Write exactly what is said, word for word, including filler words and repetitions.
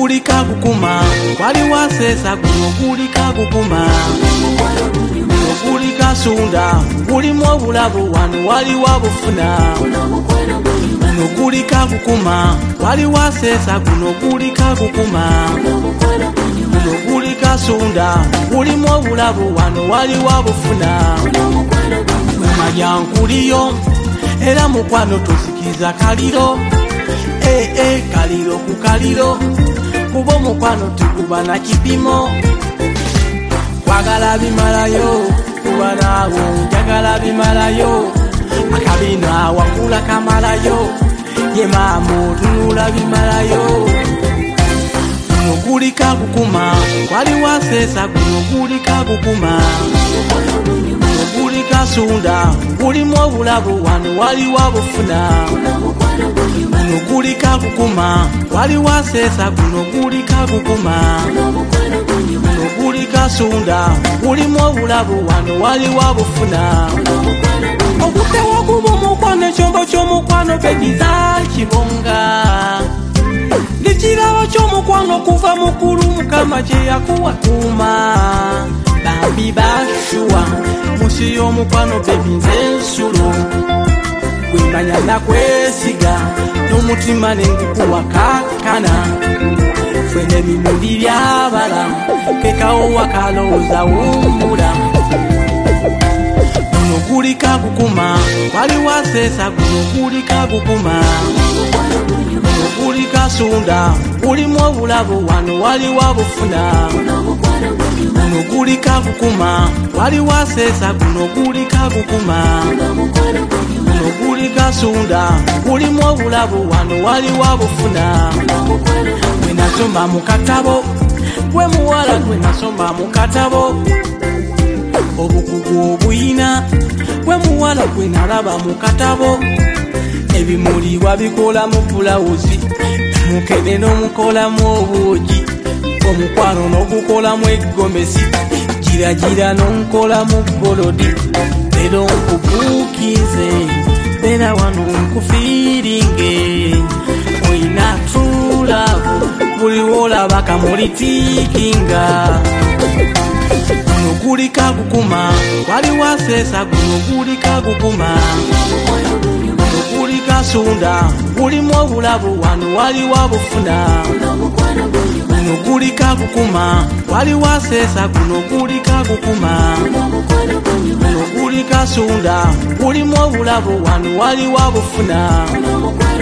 guli kagukuma wali wasesa guno guli kagukuma guli kasunda gulimu obulabu wano wali wabufuna guno guli kagukuma wali wasesa guno guli kagukuma guno guli kasunda gulimu obulabu wano wali wabufuna majankuliyo era mukwano tusikiza kaliro eh eh kaliro ku kaliro kubo mukwano tukuba na kipimo kwagala bimalayo kuba nawo njagala bimalayo akabina wakula kamalayo ye mamu tunula bimalayo guno guli kagukuma wali wasesa guno guli kagukuma guli kasunda gulimu obulabu wano wali wabufuna guno guli kagukuma wali wasesa guno guli kagukuma guno guli kasunda gulimu obulabu wano wali wabufuna obutewo gumu mukwano ekyombo ky'omukwano begiza kibonga ndikirawo ky'omukwano kuva mukulu mukama gye yakuwatuma bambi bashuwa musi y'omukwano bebi nze nsulo gwemanya nakwesiga n'omutima nengukuwa kakana fwene bimuli byabala kekawo wakalowooza wumbula guno guli kagukuma wali wasesa guno guli kagukuma guno guli kasunda gulimu obulabu wano wali wabufuna guno guli kagukuma wali wasesa guno guli kagukuma guno guli kasunda gulimu obulabu wano wali wabufuna gwe nasomba mu katabo gwe muwala gwe nasomba mu katabo obukugu obuyina gwe muwala gwe nalaba mu katabo ebimuli wabikola mu bulawuzi mukene n'omukolamu obuugi omukwano n'ogukolamu eggomesi giragira n'omukolamu golodi lero nkubuukize beera wano nkufiiringe oyina tulavu buliwo olaba kamulitiikinga guno guli kagukuma wali wasesa guno guli kagukuma guno guli kasunda gulimu obulabu wano wali wabufuna guno guli kagukuma wali wasesa guno guli kagukuma guno guli kasunda gulimu obulabu wano wali wabufuna